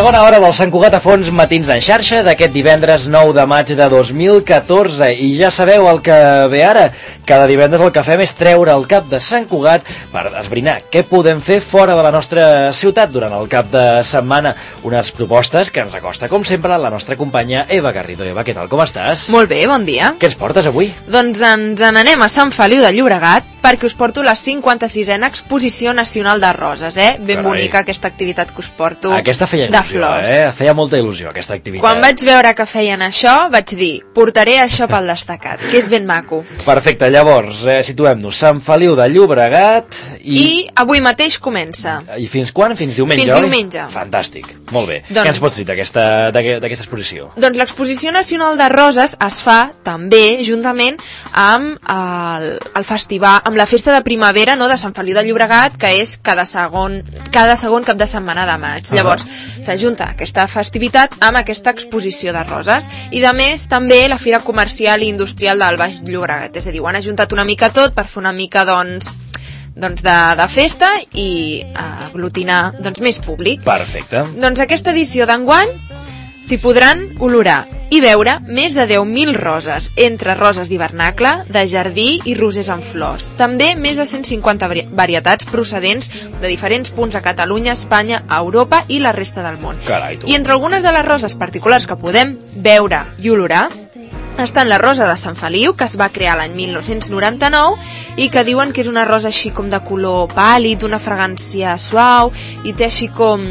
Segona hora del Sant Cugat a Fons Matins en xarxa d'aquest divendres 9 de maig de 2014 i ja sabeu el que ve ara. Cada divendres el que fem és treure el cap de Sant Cugat per esbrinar què podem fer fora de la nostra ciutat durant el cap de setmana. Unes propostes que ens acosta, com sempre, la nostra companya Eva Garrido. Eva, què tal, com estàs? Molt bé, bon dia. Què ens portes avui? Doncs ens n'anem a Sant Feliu de Llobregat perquè us porto la 56a Exposició Nacional de Roses, Ben bonica aquesta activitat que us porto. Aquesta feia il·lusió, Feia molta il·lusió, aquesta activitat. Quan vaig veure que feien això, vaig dir, portaré això pel destacat, que és ben maco. Perfecte, llavors, situem-nos. Sant Feliu de Llobregat i avui mateix comença. I fins quan? Fins diumenge, Fins diumenge. Fantàstic, molt bé. Doncs, què ens pots dir d'aquesta exposició? Doncs l'Exposició Nacional de Roses es fa també juntament amb el festival, amb la festa de primavera, no, de Sant Feliu de Llobregat, que és cada segon cap de setmana de maig. Llavors, s'ajunta aquesta festivitat amb aquesta exposició de roses i, de més, també la Fira Comercial i Industrial del Baix Llobregat. És a dir, ho han ajuntat una mica tot per fer una mica, doncs de festa i aglutinar més públic. Perfecte. Doncs aquesta edició d'enguany s'hi podran olorar i veure més de 10.000 roses, entre roses d'hivernacle, de jardí i rosers en flors. També més de 150 varietats procedents de diferents punts a Catalunya, Espanya, Europa i la resta del món. Carai, tu. I entre algunes de les roses particulars que podem veure i olorar estan la rosa de Sant Feliu, que es va crear l'any 1999 i que diuen que és una rosa així com de color pàl·lid, una fragància suau i té així com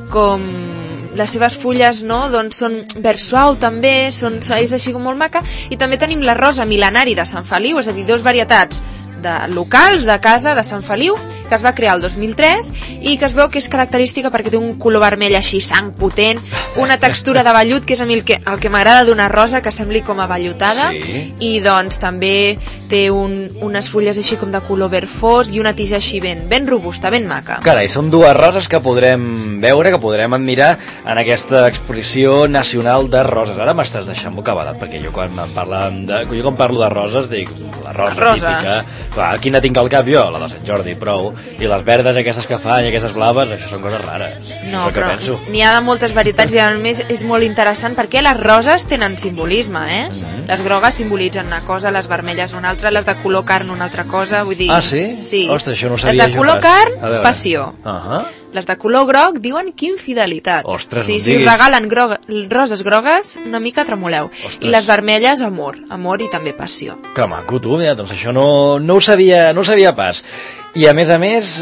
les seves fulles, no? Doncs són verd suau també, és així com molt maca. I també tenim la rosa mil·lenari de Sant Feliu, és a dir, dues varietats locals de casa de Sant Feliu, que es va crear el 2003 i que es veu que és característica perquè té un color vermell així sang potent, una textura de vellut, que és a mi el que m'agrada d'una rosa, que sembli com a vellutada, i doncs també té unes fulles així com de color verd fosc i una tija així ben robusta, ben maca. Carai, són dues roses que podrem veure, que podrem admirar en aquesta exposició nacional de roses. Ara m'estàs deixant bocabadat, perquè jo quan parlo de roses dic la rosa típica. Clar, quina tinc al cap jo? La de Sant Jordi, prou. I les verdes aquestes que fan i aquestes blaves, això són coses rares. No, però n'hi ha de moltes varietats i a més és molt interessant perquè les roses tenen simbolisme, Les grogues simbolitzen una cosa, les vermelles una altra, les de color carn una altra cosa, vull dir... Ah, sí? Sí. Ostres, això no ho sabia jo. Les de color carn, passió. Les de color groc diuen infidelitat. Ostres, si us regalen roses grogues, una mica tremoleu. Ostres. I les vermelles, amor i també passió. Que maco, tu, mira, doncs això no ho sabia pas. I a més,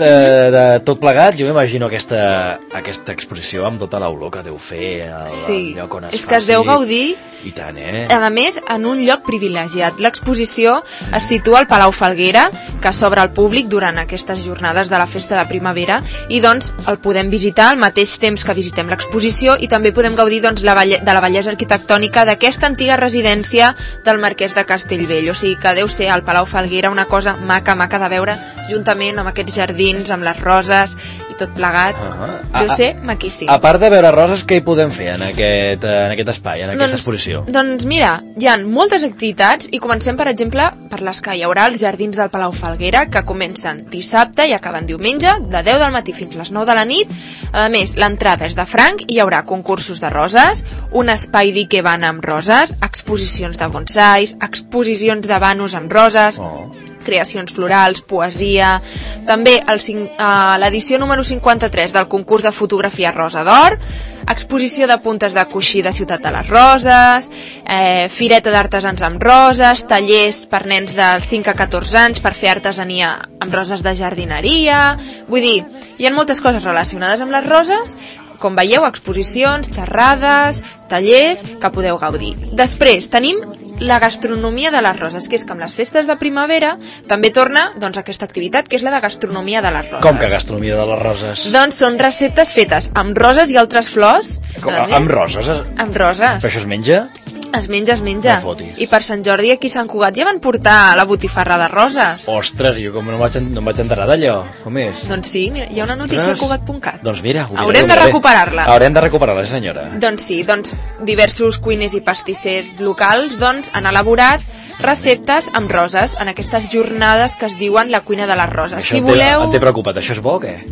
de tot plegat, jo m'imagino aquesta exposició amb tota l'olor que deu fer al lloc on es faci. És que es deu gaudir. I tant, A més, en un lloc privilegiat. L'exposició es situa al Palau Falguera, que s'obre al públic durant aquestes jornades de la festa de primavera, i doncs el podem visitar al mateix temps que visitem l'exposició i també podem gaudir de la bellesa arquitectònica d'aquesta antiga residència del Marquès de Castellbell. O sigui que deu ser al Palau Falguera una cosa maca de veure, juntament amb aquests jardins, amb les roses i tot plegat. Deu ser maquíssim. A part de veure roses, què hi podem fer en aquest espai, en aquesta exposició? Doncs mira, hi ha moltes activitats i comencem, per exemple, per les que hi haurà als jardins del Palau Falguera, que comencen dissabte i acaben diumenge, de 10 del matí fins a les 9 de la nit. A més, l'entrada és de franc i hi haurà concursos de roses, un espai d'ikebana amb roses, exposicions de bonsais, exposicions de vanos amb roses, creacions florals, poesia, també l'edició número 53 del concurs de fotografia Rosa d'Or, exposició de puntes de coixí de Ciutat de les Roses, fireta d'artesans amb roses, tallers per nens de 5 a 14 anys per fer artesania amb roses de jardineria. Vull dir, hi ha moltes coses relacionades amb les roses. Com veieu, exposicions, xerrades, tallers que podeu gaudir. Després tenim la gastronomia de les roses, que és que amb les festes de primavera també torna aquesta activitat, que és la de gastronomia de les roses. Com que gastronomia de les roses? Doncs són receptes fetes amb roses i altres flors. Amb roses? Amb roses. Però això es menja? Es menja. No fotis. I per Sant Jordi aquí a Sant Cugat ja van portar la botifarra de roses. Ostres, jo com no em vaig enterar d'allò. Com és? Doncs sí, mira, hi ha una notícia a Cugat.cat. Doncs mira, haurem de recuperar-la. Haurem de recuperar-la, senyora. Doncs sí, diversos cuiners i pastissers locals han elaborat receptes amb roses en aquestes jornades que es diuen la cuina de les roses. Això em té preocupat, això és bo o què?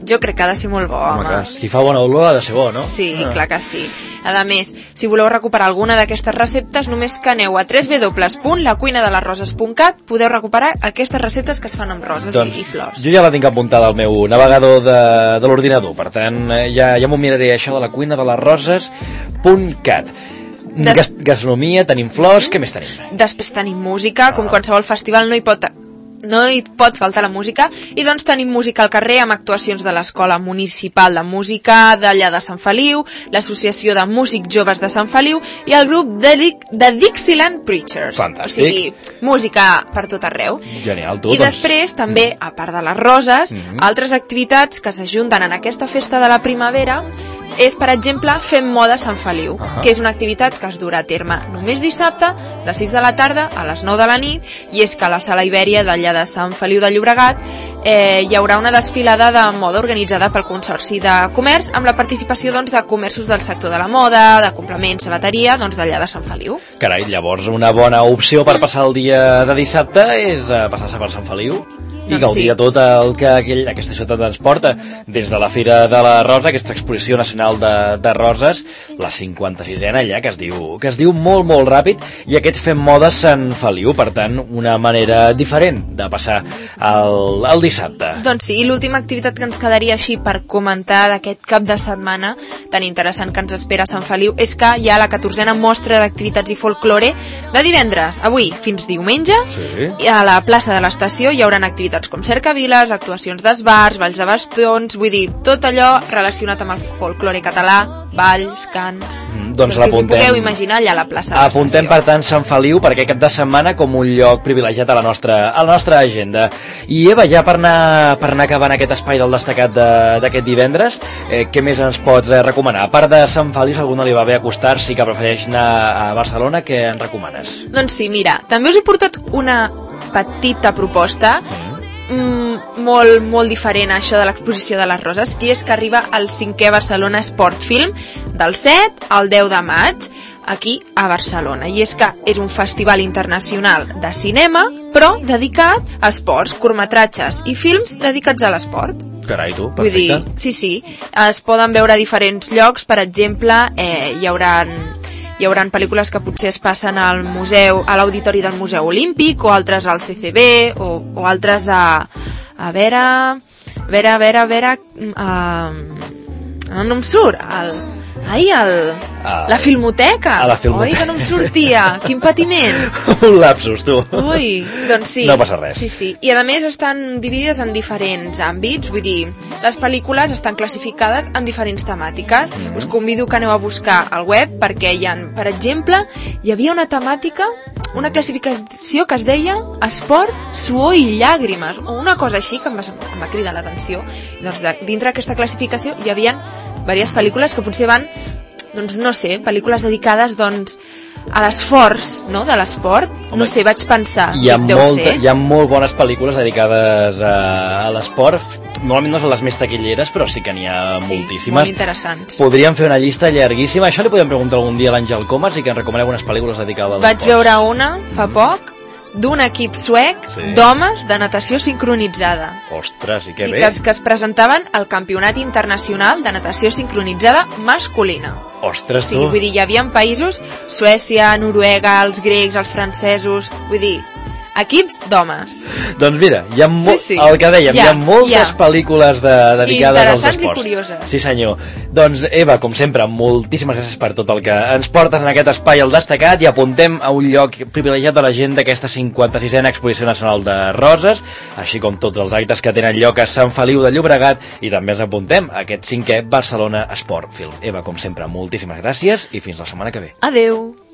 jo crec que ha de ser molt bo, home. Clar, si fa bona olor ha de ser bo, no? Sí, clar que sí. A més, si voleu recuperar alguna d'aquestes receptes, només que aneu a www.lacuinadelasroses.cat podeu recuperar aquestes receptes que es fan amb roses i flors. Jo ja la tinc apuntada al meu navegador de l'ordinador, per tant, ja m'ho miraré, això de lacuinadelasroses.cat. Gastronomia, tenim flors, què més tenim? Després tenim música, com qualsevol festival no hi pot faltar la música, i doncs tenim música al carrer amb actuacions de l'Escola Municipal de Música d'allà de Sant Feliu, l'Associació de Músics Joves de Sant Feliu i el grup de Dixieland Preachers. Fantàstic. O sigui, música per tot arreu. Genial, tu. I després, també, a part de les roses, altres activitats que s'ajunten en aquesta festa de la primavera és, per exemple, Fem Moda Sant Feliu, que és una activitat que es durà a terme només dissabte, de 6 de la tarda a les 9 de la nit, i és que a la Sala Ibèria d'allà de Sant Feliu de Llobregat hi haurà una desfilada de moda organitzada pel Consorci de Comerç, amb la participació doncs, de comerços del sector de la moda, de complements, sabateria, doncs d'allà de Sant Feliu. Carai, llavors una bona opció per passar el dia de dissabte és passar-se per Sant Feliu i gaudir de tot el que aquesta ciutat ens porta, des de la Fira de la Rosa, aquesta exposició nacional de roses, la 56a allà, que es diu molt, molt ràpid, i aquest Fem Moda Sant Feliu, per tant, una manera diferent de passar el dissabte. Doncs sí, i l'última activitat que ens quedaria així per comentar d'aquest cap de setmana tan interessant que ens espera a Sant Feliu és que hi ha la 14a mostra d'activitats i folklore de divendres, avui fins diumenge, i a la plaça de l'estació hi haurà activitats com cercaviles, actuacions d'esbars, balls de bastons, vull dir, tot allò relacionat amb el folklore català, balls, cants... Doncs que us hi pugueu imaginar allà a la plaça de l'estació. Apuntem, per tant, Sant Feliu per aquest cap de setmana com un lloc privilegiat a la nostra agenda. I Eva, ja per anar acabant aquest espai del destacat d'aquest divendres, què més ens pots recomanar? A part de Sant Feliu, si a algú no li va bé acostar-s'hi, que prefereix anar a Barcelona, què ens recomanes? Doncs sí, mira, també us he portat una petita proposta molt, molt diferent a això de l'exposició de les roses, i és que arriba el 5è Barcelona Sport Film del 7 al 10 de maig aquí a Barcelona, i és que és un festival internacional de cinema però dedicat a esports, curtmetratges i films dedicats a l'esport. Carai, tu, perfecte. Vull dir, sí, es poden veure a diferents llocs, per exemple, hi haurà pel·lícules que potser es passen al museu, a l'auditori del Museu Olímpic, o altres al CCB, o altres a veure, no em surt, la Filmoteca. A la Filmoteca. Oi, que no em sortia, quin patiment. Un lapsus, tu. Ui, doncs sí. No passa res. Sí. I a més estan dividides en diferents àmbits, vull dir, les pel·lícules estan classificades en diferents temàtiques. Us convido que aneu a buscar al web perquè hi ha, per exemple, hi havia una temàtica, una classificació que es deia Esport, suor i llàgrimes, o una cosa així que em va cridar l'atenció. Doncs dintre d'aquesta classificació hi havia diverses pel·lícules que potser van, doncs no sé, pel·lícules dedicades doncs a l'esforç, no?, de l'esport. No sé, vaig pensar, hi ha molt bones pel·lícules dedicades a l'esport. Normalment no són les més taquilleres, però sí que n'hi ha moltíssimes. Molt interessants. Podríem fer una llista llarguíssima. Això li podem preguntar algun dia a l'Àngel Comas i que ens recomani algunes pel·lícules dedicades a l'esport. Vaig veure una fa poc d'un equip suec d'homes de natació sincronitzada. Ostres, i què bé. I que es presentaven al Campionat Internacional de Natació Sincronitzada Masculina. Ostres, tu. Sí, vull dir, hi havia països, Suècia, Noruega, els grecs, els francesos, vull dir, equips d'homes. Doncs mira, hi ha el que dèiem, hi ha moltes pel·lícules dedicades als esports. Interessants i curioses. Sí, senyor. Doncs, Eva, com sempre, moltíssimes gràcies per tot el que ens portes en aquest espai al destacat, i apuntem a un lloc privilegiat de la gent d'aquesta 56a Exposició Nacional de Roses, així com tots els actes que tenen lloc a Sant Feliu de Llobregat, i també ens apuntem a aquest 5è Barcelona Sport Film. Eva, com sempre, moltíssimes gràcies i fins la setmana que ve. Adeu.